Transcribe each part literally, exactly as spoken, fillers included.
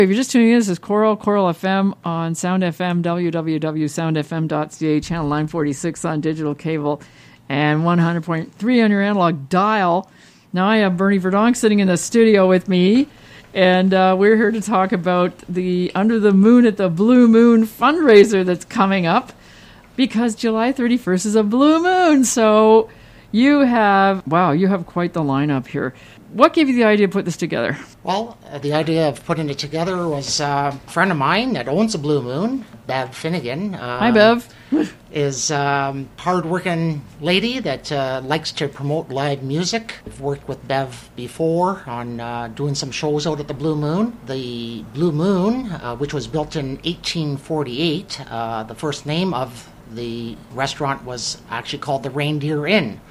If you're just tuning in, this is Coral, Coral F M on Sound F M, w w w dot sound f m dot c a, channel nine forty-six on digital cable, and one hundred point three on your analog dial. Now I have Bernie Verdonk sitting in the studio with me, and uh, we're here to talk about the Under the Moon at the Blue Moon fundraiser that's coming up, because July thirty-first is a blue moon. So you have, wow, you have quite the lineup here. What gave you the idea to put this together? Well, uh, the idea of putting it together was uh, a friend of mine that owns a Blue Moon, Bev Finnegan. Um, Hi, Bev. is a um, hard-working lady that uh, likes to promote live music. I've worked with Bev before on uh, doing some shows out at the Blue Moon. The Blue Moon, uh, which was built in eighteen forty-eight, uh, the first name of the restaurant was actually called the Reindeer Inn.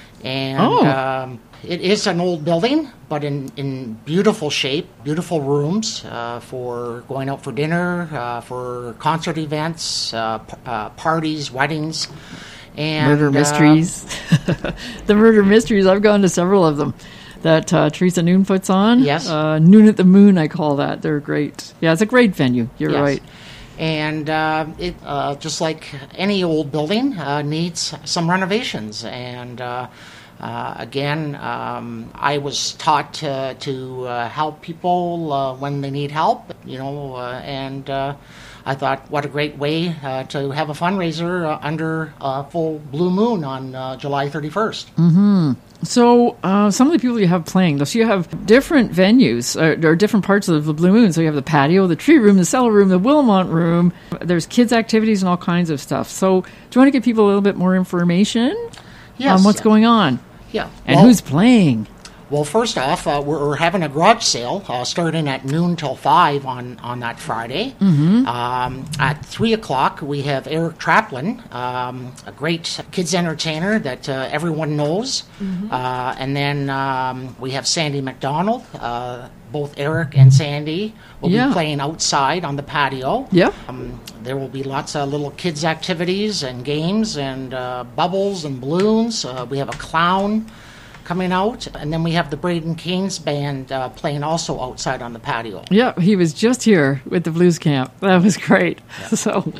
And oh. um, it is an old building, but in, in beautiful shape, beautiful rooms uh, for going out for dinner, uh, for concert events, uh, p- uh, parties, weddings. And, murder mysteries. Uh, the murder mysteries, I've gone to several of them that uh, Teresa Noon puts on. Yes. Uh, Noon at the Moon, I call that. They're great. Yeah, it's a great venue. You're yes. right. And uh, it, uh, just like any old building, uh, needs some renovations. And uh, uh, again, um, I was taught to, to uh, help people uh, when they need help, you know, uh, and uh, I thought, what a great way uh, to have a fundraiser uh, under a full blue moon on uh, July thirty-first. Mm-hmm. So uh, some of the people you have playing, so you have different venues, or, or different parts of the Blue Moon. So you have the patio, the tree room, the cellar room, the Wilmot room. There's kids' activities and all kinds of stuff. So do you want to give people a little bit more information yes. on what's going on? Yeah. And well, who's playing? Well, first off, uh, we're, we're having a garage sale uh, starting at noon till five on, on that Friday. Mm-hmm. Um, at three o'clock, we have Eric Traplin, um, a great kids entertainer that uh, everyone knows. Mm-hmm. Uh, and then um, we have Sandy McDonald. Uh, both Eric and Sandy will yeah. be playing outside on the patio. Yep. Um, there will be lots of little kids' activities and games and uh, bubbles and balloons. Uh, we have a clown coming out, and then we have the Braden Keynes band uh, playing also outside on the patio. Yeah, he was just here with the Blues Camp. That was great. Yeah. So,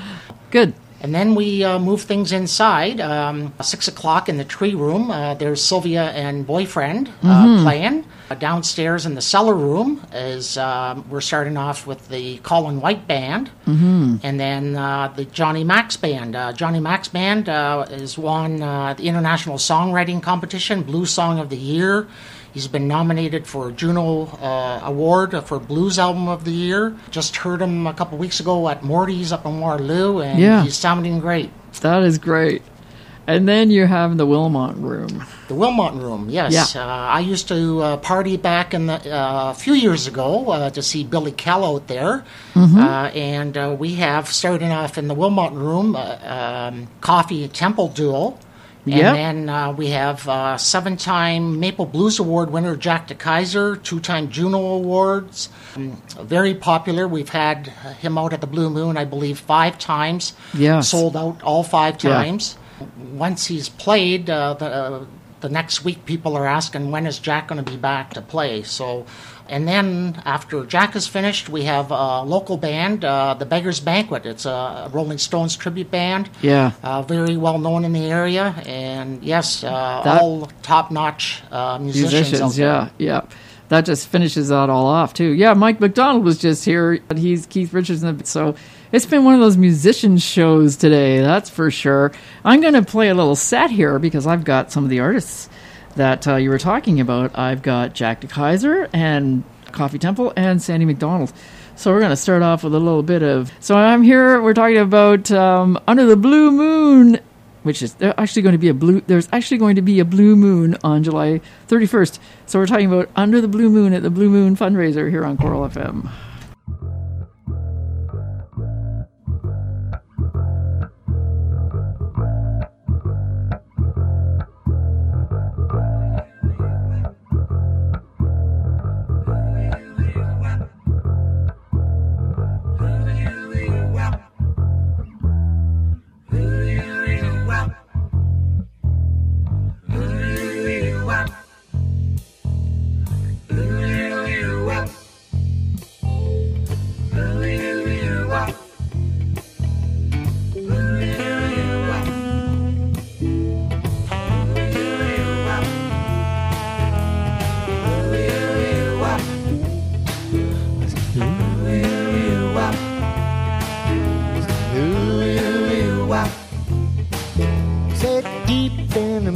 good. And then we uh, move things inside. Um, six o'clock in the tree room, uh, there's Sylvia and Boyfriend uh, mm-hmm. playing. Uh, downstairs in the cellar room is um, we're starting off with the Colin White Band, mm-hmm. and then uh, the Johnny Max Band. Uh, Johnny Max Band uh, has won uh, the International Songwriting Competition, Blues Song of the Year. He's been nominated for a Juno uh, Award for Blues Album of the Year. Just heard him a couple weeks ago at Morty's up in Waterloo, and yeah. he's sounding great. That is great. And then you have the Wilmot room. The Wilmot room, yes. Yeah. Uh, I used to uh, party back in the, uh, a few years ago uh, to see Billy Kell out there. Mm-hmm. Uh, and uh, we have, starting off in the Wilmot room, uh, um, Coffee Temple Duel. And yep. then uh, we have uh, seven-time Maple Blues Award winner Jack DeKaiser, two-time Juno Awards. Um, very popular. We've had him out at the Blue Moon, I believe, five times. Yes. Sold out all five times. Yeah. Once he's played, uh, the, uh, the next week people are asking, when is Jack going to be back to play? So, and then after Jack is finished, we have a local band, uh, the Beggars Banquet. It's a Rolling Stones tribute band. Yeah. Uh, very well known in the area. And yes, uh, That, all top-notch uh, musicians. Musicians, yeah, out yeah. That just finishes that all off, too. Yeah, Mike McDonald was just here, but he's Keith Richardson. So it's been one of those musician shows today, that's for sure. I'm going to play a little set here because I've got some of the artists that uh, you were talking about. I've got Jack DeKaiser and Coffee Temple and Sandy McDonald. So we're going to start off with a little bit of... So I'm here, we're talking about um, Under the Blue Moon, which is there's actually going to be a blue... There's actually going to be a blue moon on July thirty-first. So we're talking about Under the Blue Moon at the Blue Moon fundraiser here on Coral F M. Wow.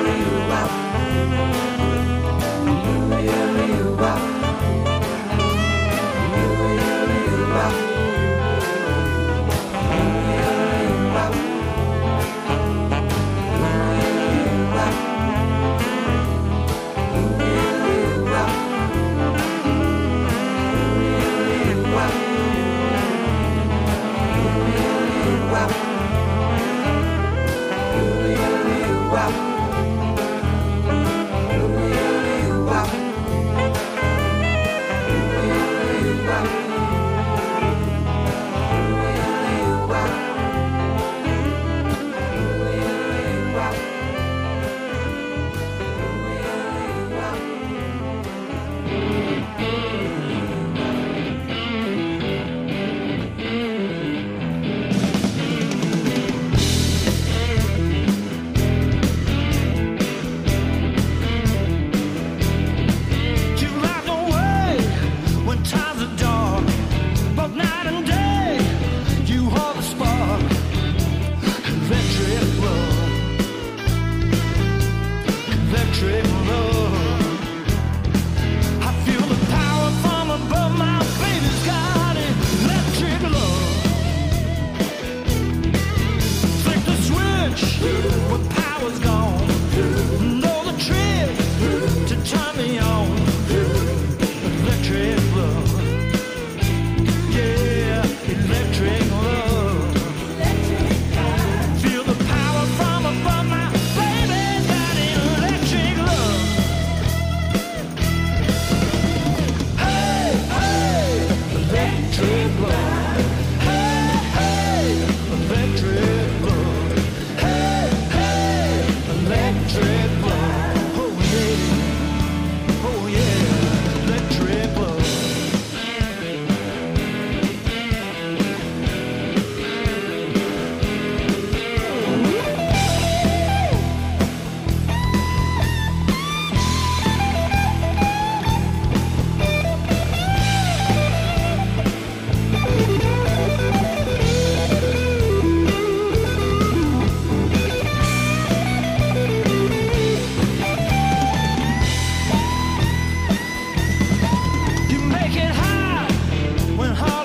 carry you out. Yeah.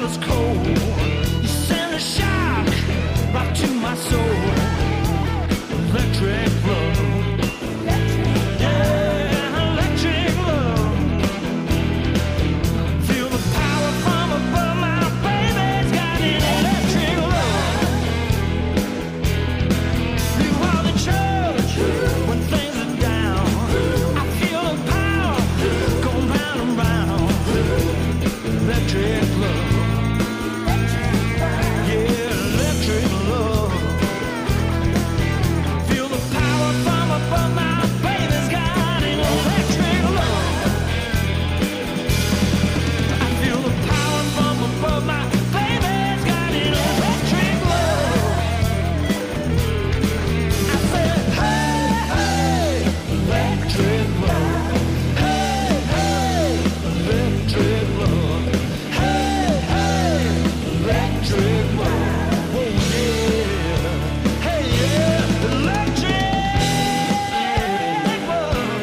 is cold. You send a shock right to my soul. Electric love. Yeah, electric love. Feel the power from above. My baby's got an electric love. You are the church when things are down. I feel the power going round and round. Electric love. Yeah, electric love. Feel the power from above. My baby's got an electric love. I feel the power from above. My baby's got an electric love. I said, hey, hey, electric love. Hey, hey, electric love. Hey, hey, electric love. Oh, yeah. Hey, yeah, electric love.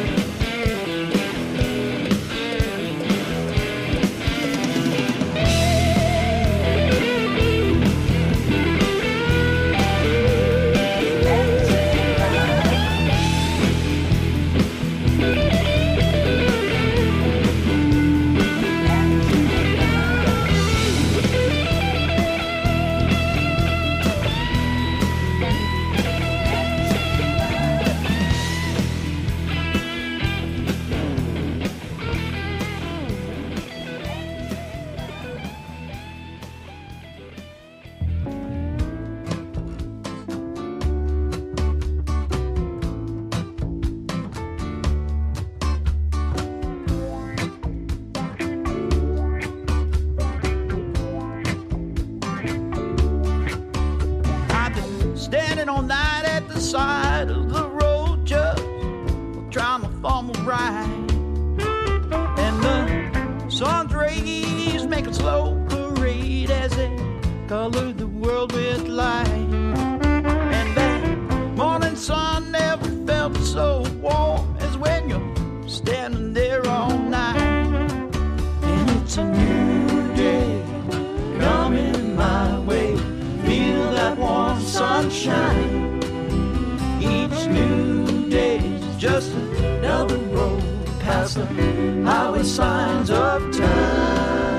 I've been standing all night at the side of the road, just trying to form a ride. And the sun's rays make a slow parade as they color the world with light. And that morning sun never felt so warm as when you're standing there all night. And it's a new day coming my way. Feel that warm sunshine. Each new day is just another road past the highway signs of time.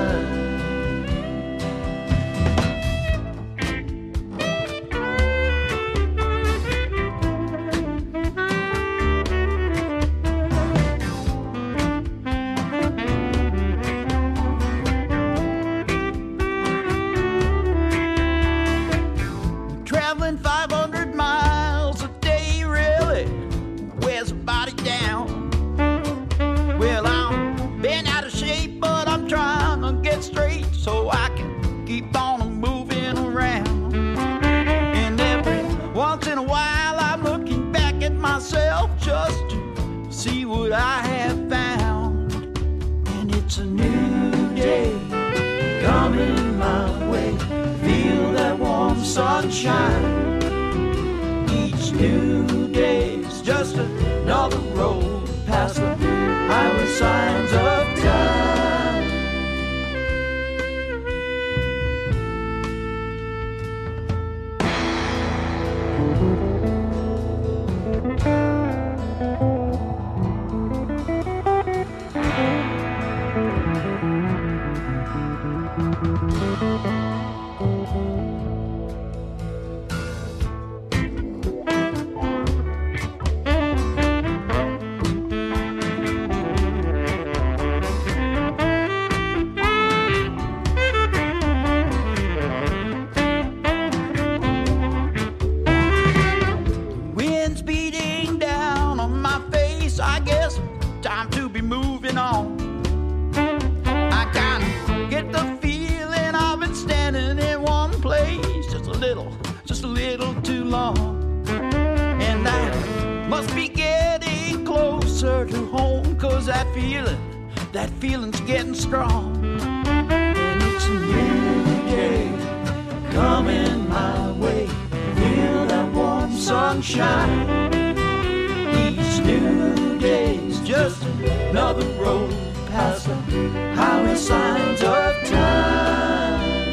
Traveling five hundred miles a day really wears a body down. Well, I'm been out of shape, but I'm trying to get straight so I can keep on moving around. And every once in a while I'm looking back at myself just to see what I have found. And it's a new day coming my way. Feel that warm sunshine. Each new day is just another road past the highway signs of time. Wind's beating down on my face. I guess time to be moving on. I kinda get the feeling I've been standing in one place just a little, just a little too long. And I must be getting closer to home, 'cause that feeling, that feeling's getting strong. And it's a new day coming my way. Feel that warm sunshine. Each new day's just another road past the highway signs of time.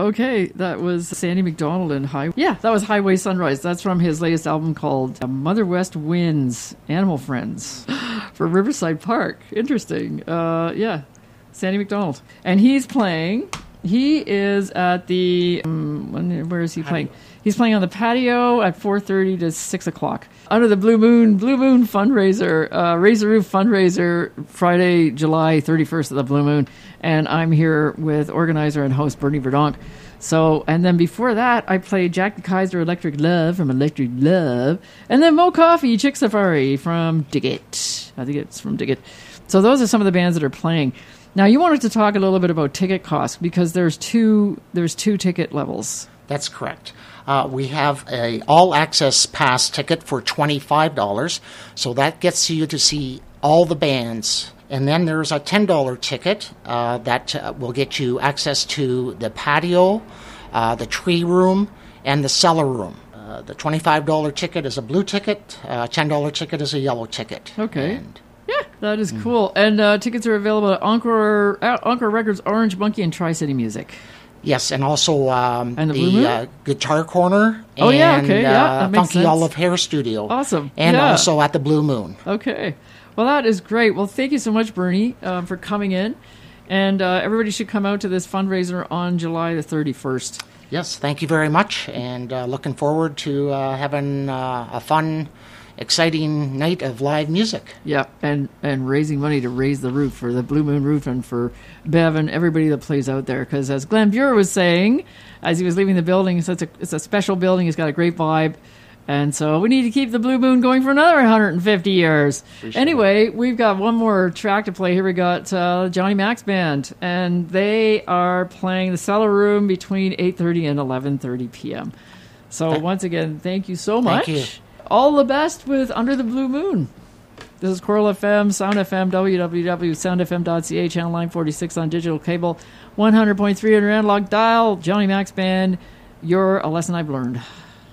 Okay, that was Sandy McDonald and High. Yeah, that was Highway Sunrise. That's from his latest album called Mother West Winds, Animal Friends, for Riverside Park. Interesting. Uh, yeah, Sandy McDonald, and he's playing. He is at the. Um, when, where is he playing? He's playing on the patio at four thirty to six o'clock. Under the Blue Moon, Blue Moon fundraiser, uh, Raise the Roof fundraiser, Friday, July thirty-first at the Blue Moon. And I'm here with organizer and host Bernie Verdonk. So, and then before that, I played Jack the Kaiser Electric Love from Electric Love. And then Mo Coffee, Chick Safari from Dig It. I think it's from Dig It. So those are some of the bands that are playing. Now, you wanted to talk a little bit about ticket costs because there's two there's two ticket levels. That's correct. Uh, we have a all-access pass ticket for twenty-five dollars, so that gets you to see all the bands. And then there's a ten dollars ticket uh, that uh, will get you access to the patio, uh, the tree room, and the cellar room. Uh, the twenty-five dollars ticket is a blue ticket, uh, ten dollars ticket is a yellow ticket. Okay. And yeah, that is cool. And uh, tickets are available at Encore, uh, Encore Records, Orange Monkey, and Tri-City Music. Yes, and also um, And the the, Blue Moon? uh, Guitar Corner Oh, and yeah, okay, yeah, uh, that makes Funky sense. Olive Hair Studio. Awesome, And yeah. also at the Blue Moon. Okay. Well, that is great. Well, thank you so much, Bernie, uh, for coming in. And uh, everybody should come out to this fundraiser on July the thirty-first. Yes, thank you very much, and uh, looking forward to uh, having uh, a fun, exciting night of live music. Yeah, and, and raising money to raise the roof for the Blue Moon Roof and for Bev and everybody that plays out there. Because as Glenn Buer was saying, as he was leaving the building, it's a, it's a special building. It's got a great vibe. And so we need to keep the Blue Moon going for another one hundred fifty years. Anyway, we've got one more track to play. Here we got uh, Johnny Mac's band, and they are playing the Cellar Room between eight thirty and eleven thirty p.m. So once again, thank you so much. Thank you. All the best with Under the Blue Moon. This is Coral F M, Sound F M, w w w dot sound f m dot c a, channel nine forty-six on digital cable, one hundred point three on your analog dial. Johnny Mac's band, You're a Lesson I've Learned.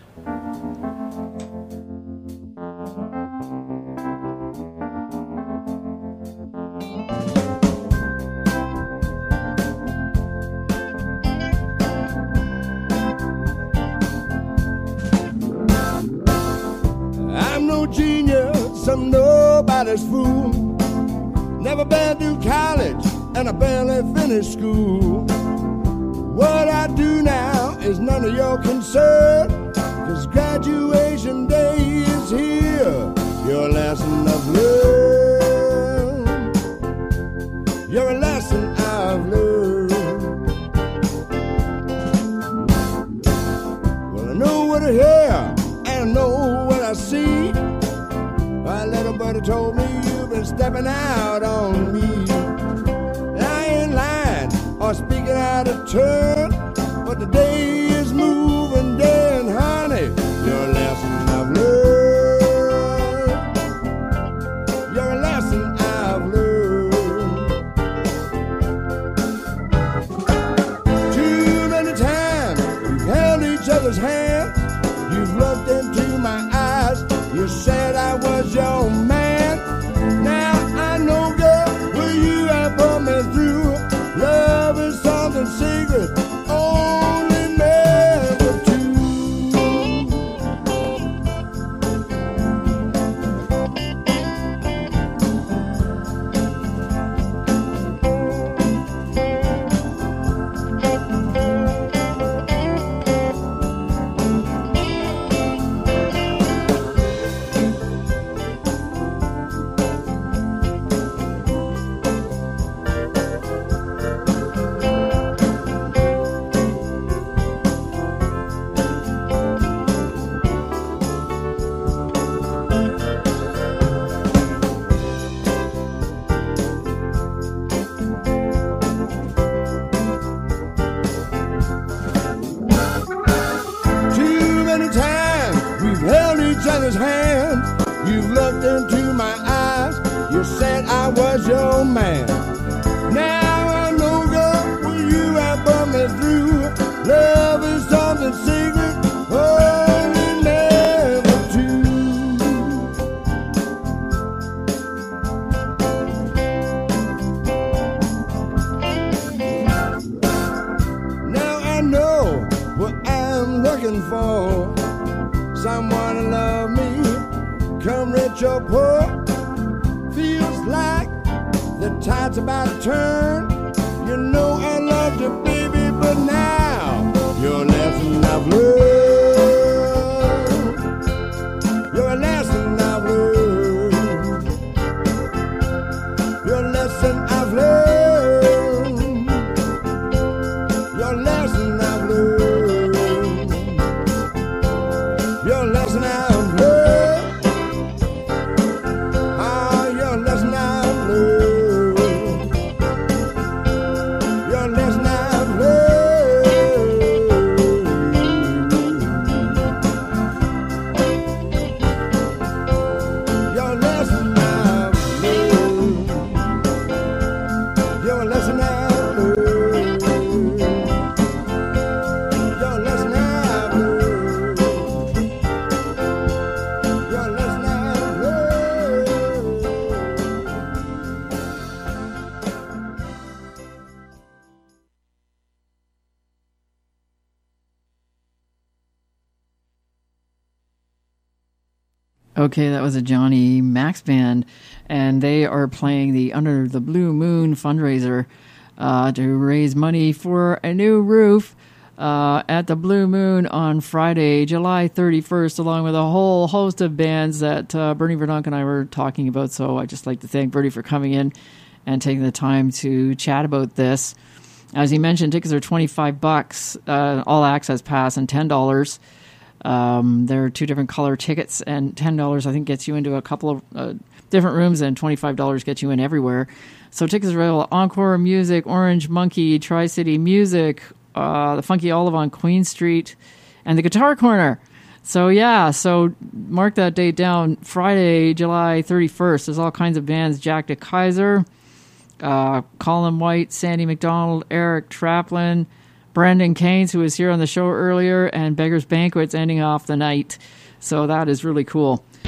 I'm no genius, I'm nobody's fool. Never been to college, and I barely finished school. What I do now is none of your concern, 'cause graduation day is here. Your lesson I've learned. You're a lesson I've learned. Well, I know what I hear, and I know what I see. My little buddy told me you've been stepping out on me. I ain't lying or speaking out of turn, but the day is moving day, and honey, your lesson I've learned. You're a lesson I've learned. Too many times we've held each other's hands. You've looked into my eyes. You said I was your man. Now I know, girl, where you have put me through. Love is something secret, only meant for two. Too many times we've held each other's hands. You've looked into my eyes. You said I was your man. Now I know, girl, where you have put me through. Love is something secret, only never two. Now I know looking for someone to love me, come rich or poor. Feels like the tide's about to turn. You know I loved you, baby, but now your lesson I've learned. Your lesson I've learned. Your lesson I've learned. Your lesson I've learned. Your lesson I've learned. Ah, your lesson I've learned. Your lesson I've learned. Your lesson I've learned. Your lesson I've learned. Your lesson I've learned. Your lesson I've learned. Okay, that was a Johnny Max band, and they are playing the Under the Blue Moon fundraiser uh, to raise money for a new roof uh, at the Blue Moon on Friday, July thirty-first, along with a whole host of bands that uh, Bernie Verdonk and I were talking about. So I'd just like to thank Bernie for coming in and taking the time to chat about this. As he mentioned, tickets are twenty-five bucks, uh, all access pass, and ten dollars. Um, there are two different color tickets, and ten dollars I think gets you into a couple of uh, different rooms, and twenty-five dollars gets you in everywhere. So tickets are available at Encore Music, Orange Monkey, Tri-City Music, uh, the Funky Olive on Queen Street, and the Guitar Corner. So yeah, so mark that date down, Friday, July thirty-first. There's all kinds of bands: Jack DeKaiser, uh, Colin White, Sandy McDonald, Eric Traplin, Brandon Keynes, who was here on the show earlier, and Beggar's Banquet's ending off the night. So that is really cool.